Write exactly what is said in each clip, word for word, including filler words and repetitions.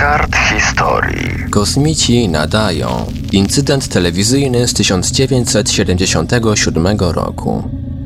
kart historii. Kosmici nadają. Incydent telewizyjny z tysiąc dziewięćset siedemdziesiątego siódmego roku.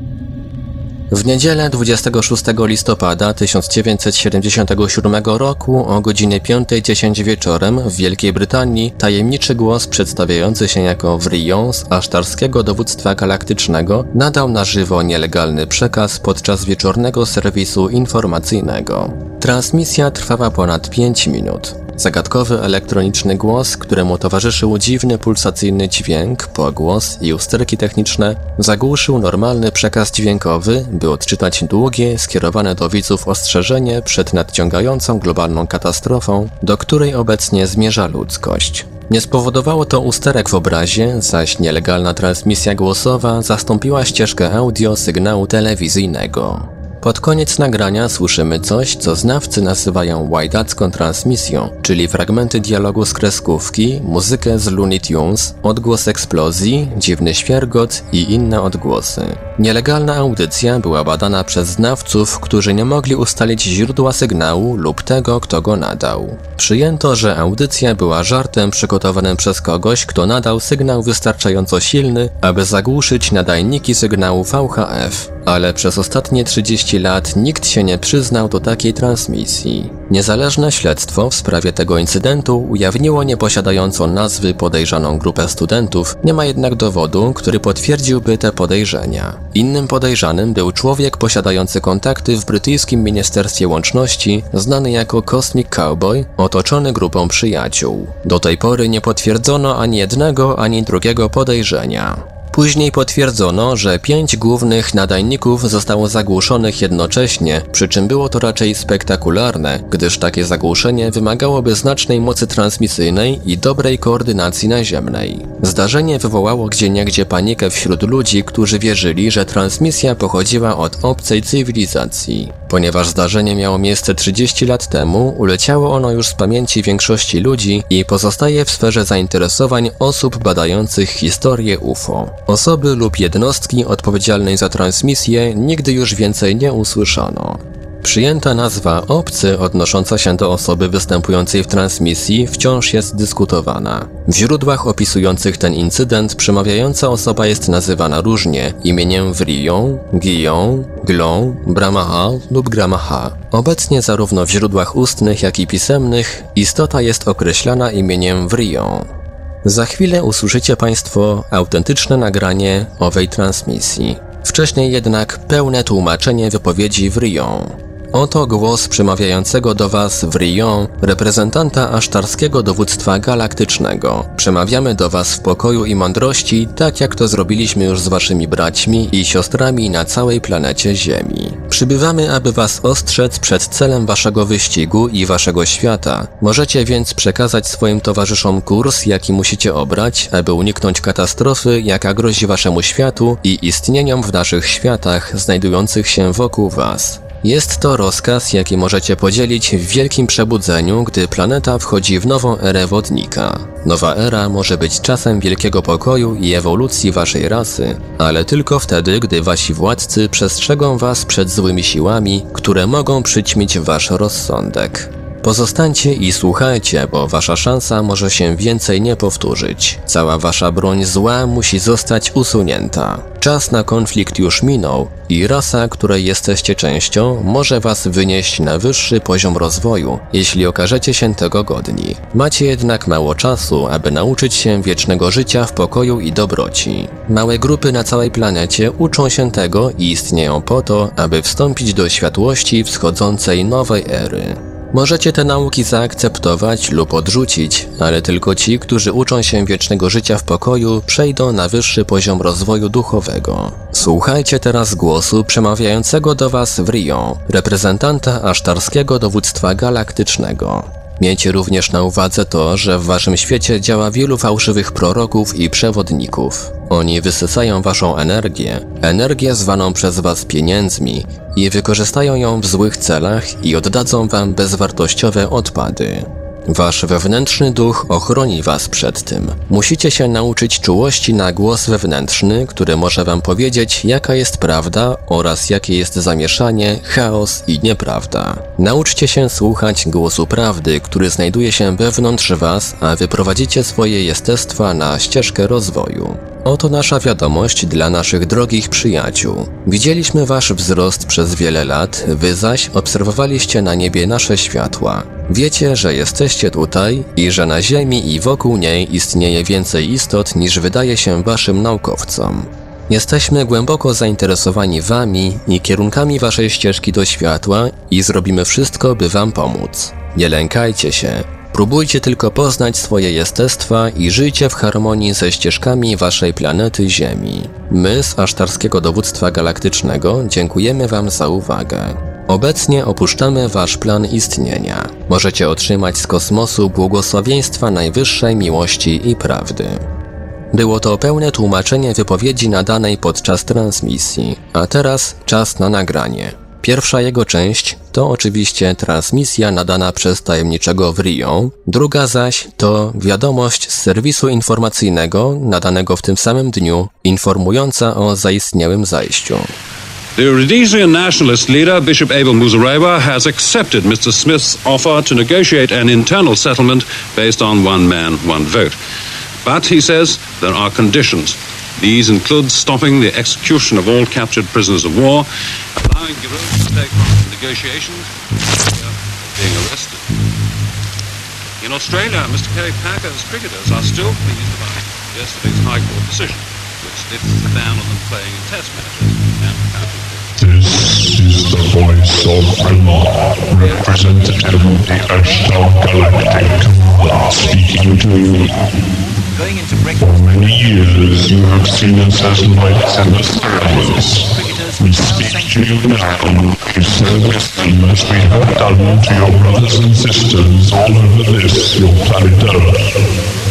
W niedzielę dwudziestego szóstego listopada tysiąc dziewięćset siedemdziesiątego siódmego roku o godzinie piątej dziesięć wieczorem w Wielkiej Brytanii tajemniczy głos przedstawiający się jako Vrion z asztarskiego dowództwa galaktycznego nadał na żywo nielegalny przekaz podczas wieczornego serwisu informacyjnego. Transmisja trwała ponad pięć minut. Zagadkowy elektroniczny głos, któremu towarzyszył dziwny pulsacyjny dźwięk, pogłos i usterki techniczne, zagłuszył normalny przekaz dźwiękowy, by odczytać długie, skierowane do widzów ostrzeżenie przed nadciągającą globalną katastrofą, do której obecnie zmierza ludzkość. Nie spowodowało to usterek w obrazie, zaś nielegalna transmisja głosowa zastąpiła ścieżkę audio sygnału telewizyjnego. Pod koniec nagrania słyszymy coś, co znawcy nazywają łajdacką transmisją, czyli fragmenty dialogu z kreskówki, muzykę z Looney Tunes, odgłos eksplozji, dziwny świergot i inne odgłosy. Nielegalna audycja była badana przez znawców, którzy nie mogli ustalić źródła sygnału lub tego, kto go nadał. Przyjęto, że audycja była żartem przygotowanym przez kogoś, kto nadał sygnał wystarczająco silny, aby zagłuszyć nadajniki sygnału V H F, ale przez ostatnie trzydzieści lat nikt się nie przyznał do takiej transmisji. Niezależne śledztwo w sprawie tego incydentu ujawniło nieposiadającą nazwy podejrzaną grupę studentów, nie ma jednak dowodu, który potwierdziłby te podejrzenia. Innym podejrzanym był człowiek posiadający kontakty w brytyjskim Ministerstwie Łączności, znany jako Cosmic Cowboy, otoczony grupą przyjaciół. Do tej pory nie potwierdzono ani jednego, ani drugiego podejrzenia. Później potwierdzono, że pięć głównych nadajników zostało zagłuszonych jednocześnie, przy czym było to raczej spektakularne, gdyż takie zagłuszenie wymagałoby znacznej mocy transmisyjnej i dobrej koordynacji naziemnej. Zdarzenie wywołało gdzieniegdzie panikę wśród ludzi, którzy wierzyli, że transmisja pochodziła od obcej cywilizacji. Ponieważ zdarzenie miało miejsce trzydzieści lat temu, uleciało ono już z pamięci większości ludzi i pozostaje w sferze zainteresowań osób badających historię U F O. Osoby lub jednostki odpowiedzialnej za transmisję nigdy już więcej nie usłyszano. Przyjęta nazwa obcy odnosząca się do osoby występującej w transmisji wciąż jest dyskutowana. W źródłach opisujących ten incydent przemawiająca osoba jest nazywana różnie imieniem Vrion, Gion, Glon, Brahmaha lub Gramaha. Obecnie zarówno w źródłach ustnych, jak i pisemnych istota jest określana imieniem Vrion. Za chwilę usłyszycie Państwo autentyczne nagranie owej transmisji. Wcześniej jednak pełne tłumaczenie wypowiedzi Vrion. Oto głos przemawiającego do Was Vrion, reprezentanta asztarskiego dowództwa galaktycznego. Przemawiamy do Was w pokoju i mądrości, tak jak to zrobiliśmy już z Waszymi braćmi i siostrami na całej planecie Ziemi. Przybywamy, aby Was ostrzec przed celem Waszego wyścigu i Waszego świata. Możecie więc przekazać swoim towarzyszom kurs, jaki musicie obrać, aby uniknąć katastrofy, jaka grozi Waszemu światu i istnieniom w naszych światach znajdujących się wokół Was. Jest to rozkaz, jaki możecie podzielić w wielkim przebudzeniu, gdy planeta wchodzi w nową erę wodnika. Nowa era może być czasem wielkiego pokoju i ewolucji waszej rasy, ale tylko wtedy, gdy wasi władcy przestrzegą was przed złymi siłami, które mogą przyćmić wasz rozsądek. Pozostańcie i słuchajcie, bo wasza szansa może się więcej nie powtórzyć. Cała wasza broń zła musi zostać usunięta. Czas na konflikt już minął i rasa, której jesteście częścią, może was wynieść na wyższy poziom rozwoju, jeśli okażecie się tego godni. Macie jednak mało czasu, aby nauczyć się wiecznego życia w pokoju i dobroci. Małe grupy na całej planecie uczą się tego i istnieją po to, aby wstąpić do światłości wschodzącej nowej ery. Możecie te nauki zaakceptować lub odrzucić, ale tylko ci, którzy uczą się wiecznego życia w pokoju, przejdą na wyższy poziom rozwoju duchowego. Słuchajcie teraz głosu przemawiającego do Was Vrion, reprezentanta asztarskiego dowództwa galaktycznego. Miejcie również na uwadze to, że w waszym świecie działa wielu fałszywych proroków i przewodników. Oni wysysają waszą energię, energię zwaną przez was pieniędzmi i wykorzystają ją w złych celach i oddadzą wam bezwartościowe odpady. Wasz wewnętrzny duch ochroni was przed tym. Musicie się nauczyć czułości na głos wewnętrzny, który może wam powiedzieć, jaka jest prawda oraz jakie jest zamieszanie, chaos i nieprawda. Nauczcie się słuchać głosu prawdy, który znajduje się wewnątrz was, a wyprowadzicie swoje jestestwa na ścieżkę rozwoju. Oto nasza wiadomość dla naszych drogich przyjaciół. Widzieliśmy wasz wzrost przez wiele lat, wy zaś obserwowaliście na niebie nasze światła. Wiecie, że jesteście tutaj i że na Ziemi i wokół niej istnieje więcej istot niż wydaje się waszym naukowcom. Jesteśmy głęboko zainteresowani wami i kierunkami waszej ścieżki do światła i zrobimy wszystko, by wam pomóc. Nie lękajcie się. Próbujcie tylko poznać swoje jestestwa i żyjcie w harmonii ze ścieżkami waszej planety Ziemi. My z Asztarskiego Dowództwa Galaktycznego dziękujemy wam za uwagę. Obecnie opuszczamy wasz plan istnienia. Możecie otrzymać z kosmosu błogosławieństwa najwyższej miłości i prawdy. Było to pełne tłumaczenie wypowiedzi nadanej podczas transmisji, a teraz czas na nagranie. Pierwsza jego część to oczywiście transmisja nadana przez tajemniczego w Rio, druga zaś to wiadomość z serwisu informacyjnego nadanego w tym samym dniu, informująca o zaistniałym zajściu. The Rhodesian nationalist leader, Bishop Abel Muzorewa, has accepted mister Smith's offer to negotiate an internal settlement based on one man, one vote. But, he says, there are conditions. These include stopping the execution of all captured prisoners of war, allowing guerrillas to take part in negotiations, being arrested. In Australia, Mister Kerry Packer's cricketers are still pleased about yesterday's High Court decision, which lifts the ban on them playing in test matches and county. This is the voice of Allah, representative of the Ashtar Galactic Command, speaking to you. For many years you have seen us as lights in the stars. We speak to you now to service them as we have done to your brothers and sisters all over this, your planet Earth.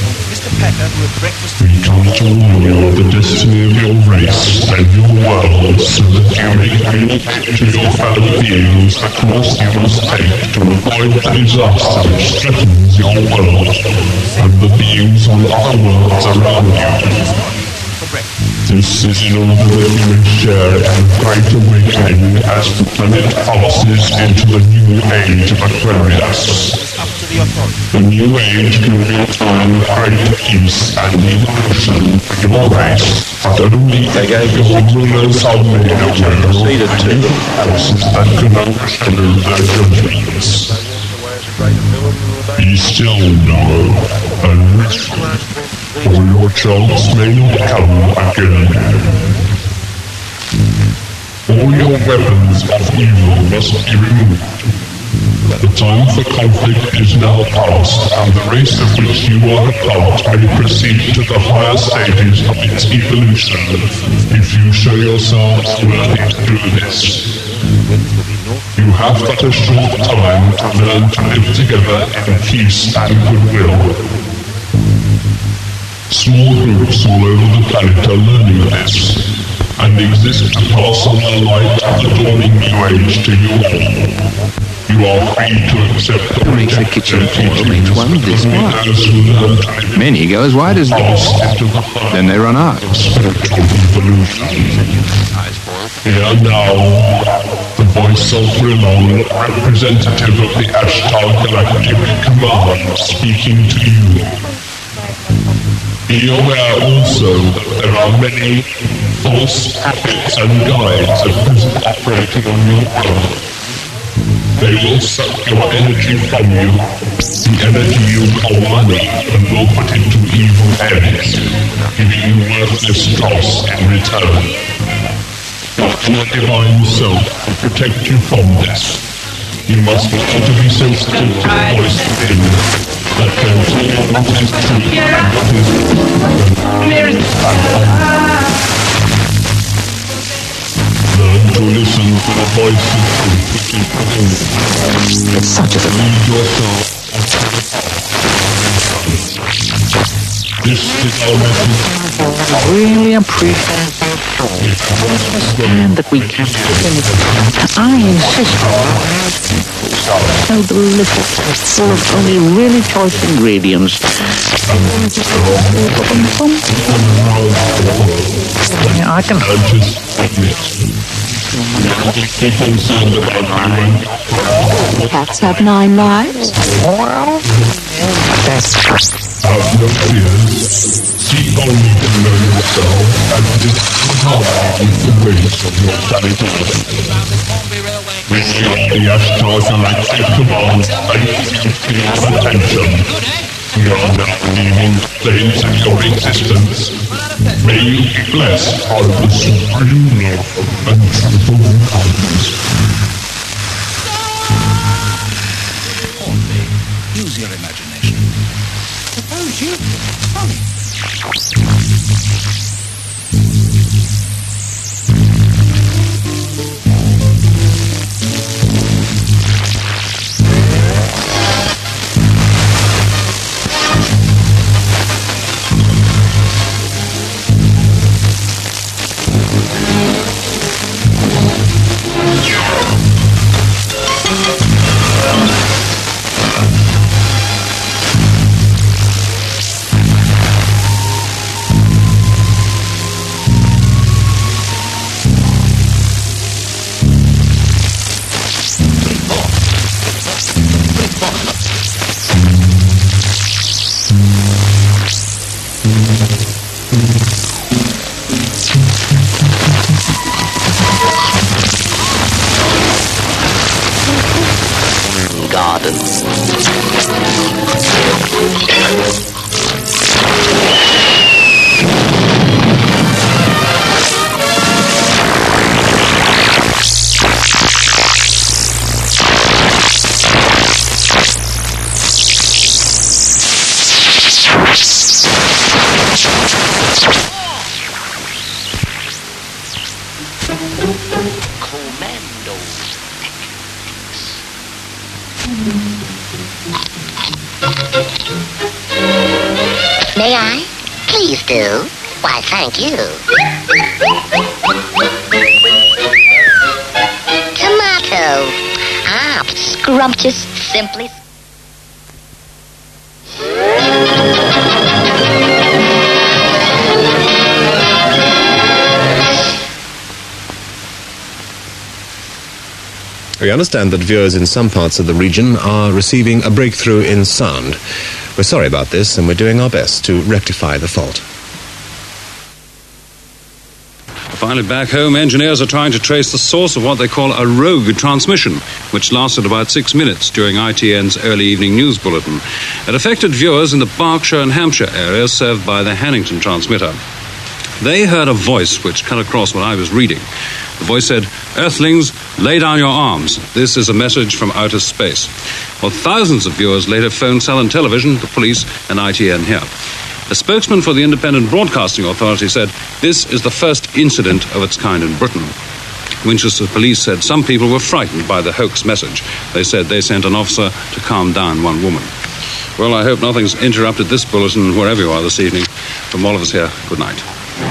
We come to warn you of the destiny of your race and your world, so that you may communicate to your fellow beings the course you must take to avoid the disaster which threatens your world and the beings on other worlds around you. This is in order that you may share in the great awakening as the planet passes into the new age of Aquarius. The new age can be a time of great peace and evolution for your race, but only if your rulers are made aware of the forces that can overshadow their judgments. Be still now, and listen, for your chance may not come again. All your weapons of evil must be removed. The time for conflict is now past, and the race of which you are a part may proceed to the higher stages of its evolution, if you show yourselves worthy to do this. You have but a short time to learn to live together in peace and goodwill. Small groups all over the planet are learning this, and exist to pass on the light of the dawning new age to you all. You are free to accept the makes the kitchen table each one this wide. Many go as wide as this. Then they run out. Spiritual evolution. Here now, the voice of Rilon, representative of the Ashtar Galactic Command, speaking to you. Be aware also that there are many false prophets and guides at present operating on your world. They will suck your energy from you, the energy you call money, and will put it to evil ends, giving you worthless dross in return. Your inner divine self will protect you from this. You must learn to be sensitive to the voice within that can tell you what is true and what is false. Learn to listen to the voice of truth which is within. It's such a Lead yourself onto the path. This is our message. I really appreciate understand that we can't finish. I insist. No, the little full of only really choice ingredients. Yeah, I can. Cats have nine lives. Well, that's. Have no fears. Seek only to know yourself and discover with the ways of your territory. Receive the Ashtar Galactic Command and attention. We are now leaving planes of your existence. May you be blessed by the supreme love and triple kindness. Use your imagination. Suppose you come. Gardens. Commando techniques. May I? Please do. Why, thank you. Tomato. Ah, scrumptious, simply. We understand that viewers in some parts of the region are receiving a breakthrough in sound. We're sorry about this, and we're doing our best to rectify the fault. Finally, back home, engineers are trying to trace the source of what they call a rogue transmission, which lasted about six minutes during I T N's early evening news bulletin. It affected viewers in the Berkshire and Hampshire area served by the Hannington transmitter. They heard a voice which cut across what I was reading. The voice said, "Earthlings, lay down your arms. This is a message from outer space." Well, thousands of viewers later phoned Salon Television, the police, and I T N here. A spokesman for the Independent Broadcasting Authority said this is the first incident of its kind in Britain. Winchester police said some people were frightened by the hoax message. They said they sent an officer to calm down one woman. Well, I hope nothing's interrupted this bulletin wherever you are this evening. From all of us here, good night.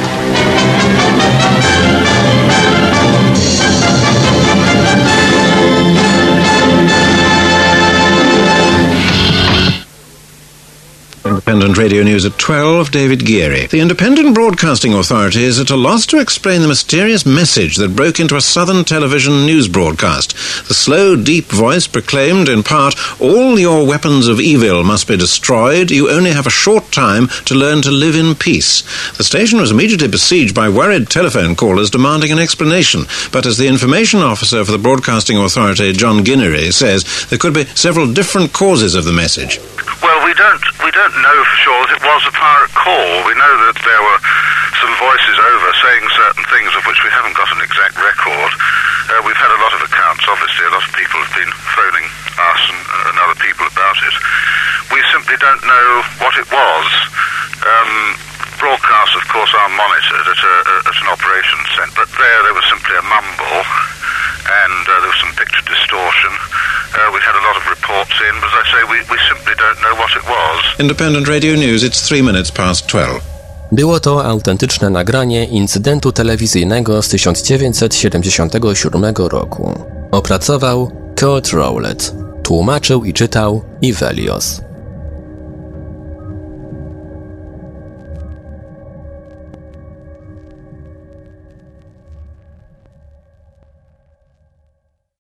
Independent Radio News at twelve, David Geary. The Independent Broadcasting Authority is at a loss to explain the mysterious message that broke into a Southern television news broadcast. The slow, deep voice proclaimed, in part, "All your weapons of evil must be destroyed. You only have a short time to learn to live in peace." The station was immediately besieged by worried telephone callers demanding an explanation. But as the information officer for the Broadcasting Authority, John Guinery, says, there could be several different causes of the message. Well, we don't we don't know for sure that it was a pirate call. We know that there were some voices over saying certain things of which we haven't got an exact record. Uh, we've had a lot of accounts, obviously. A lot of people have been phoning us and, and other people about it. We simply don't know what it was. Um, broadcasts, of course, are monitored at, a, at an operations centre, but there there was simply a mumble, and uh, there was some picture distortion. Uh, we had a lot of reports in, but as I say, we, we simply don't know what it was. Independent Radio News, it's three minutes past twelve. Było to autentyczne nagranie incydentu telewizyjnego z tysiąc dziewięćset siedemdziesiątego siódmego roku. Opracował Kurt Rowlett. Tłumaczył i czytał Ivelios.